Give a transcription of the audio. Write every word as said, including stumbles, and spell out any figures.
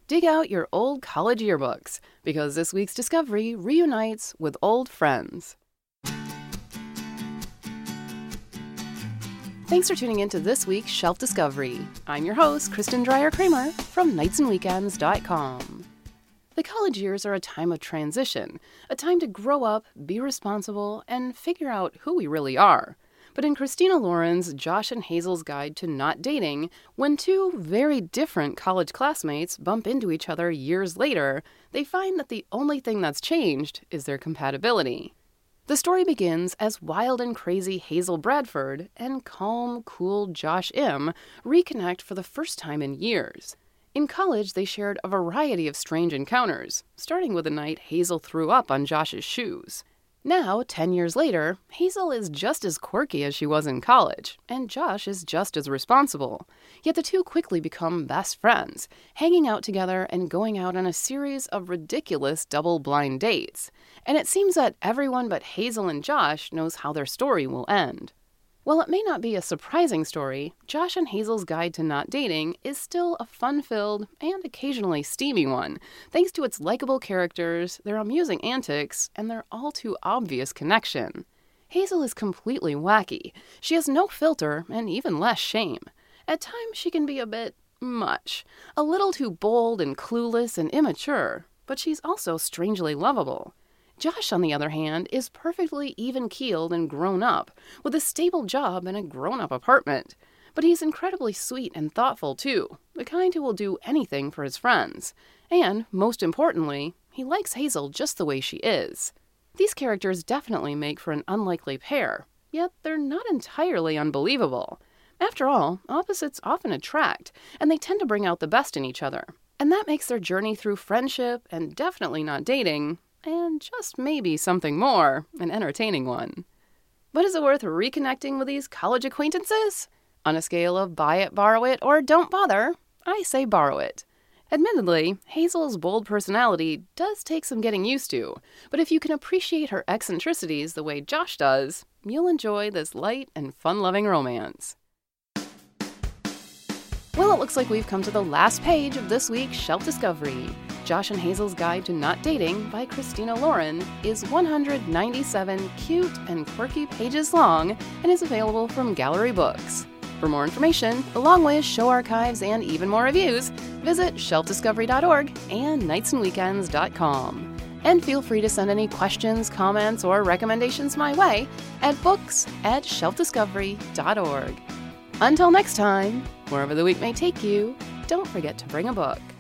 dig out your old college yearbooks, because this week's discovery reunites with old friends. Thanks for tuning in to this week's Shelf Discovery. I'm your host, Kristen Dreyer-Kramer from nights and weekends dot com. The college years are a time of transition, a time to grow up, be responsible, and figure out who we really are. But in Christina Lauren's Josh and Hazel's Guide to Not Dating, when two very different college classmates bump into each other years later, they find that the only thing that's changed is their compatibility. The story begins as wild and crazy Hazel Bradford and calm, cool Josh M. reconnect for the first time in years. In college, they shared a variety of strange encounters, starting with a night Hazel threw up on Josh's shoes. Now, ten years later, Hazel is just as quirky as she was in college, and Josh is just as responsible. Yet the two quickly become best friends, hanging out together and going out on a series of ridiculous double-blind dates. And it seems that everyone but Hazel and Josh knows how their story will end. While it may not be a surprising story, Josh and Hazel's Guide to Not Dating is still a fun-filled and occasionally steamy one, thanks to its likable characters, their amusing antics, and their all-too-obvious connection. Hazel is completely wacky. She has no filter and even less shame. At times, she can be a bit much, a little too bold and clueless and immature, but she's also strangely lovable. Josh, on the other hand, is perfectly even-keeled and grown-up, with a stable job and a grown-up apartment. But he's incredibly sweet and thoughtful, too, the kind who will do anything for his friends. And, most importantly, he likes Hazel just the way she is. These characters definitely make for an unlikely pair, yet they're not entirely unbelievable. After all, opposites often attract, and they tend to bring out the best in each other. And that makes their journey through friendship, and definitely not dating, and just maybe something more, an entertaining one. But is it worth reconnecting with these college acquaintances? On a scale of buy it, borrow it, or don't bother, I say borrow it. Admittedly, Hazel's bold personality does take some getting used to, but if you can appreciate her eccentricities the way Josh does, you'll enjoy this light and fun-loving romance. Well, it looks like we've come to the last page of this week's Shelf Discovery. Josh and Hazel's Guide to Not Dating by Christina Lauren is one hundred ninety-seven cute and quirky pages long and is available from Gallery Books. For more information, along with show archives and even more reviews, visit shelf discovery dot org and nights and weekends dot com. And feel free to send any questions, comments, or recommendations my way at books at shelf discovery dot org. Until next time, wherever the week may take you, don't forget to bring a book.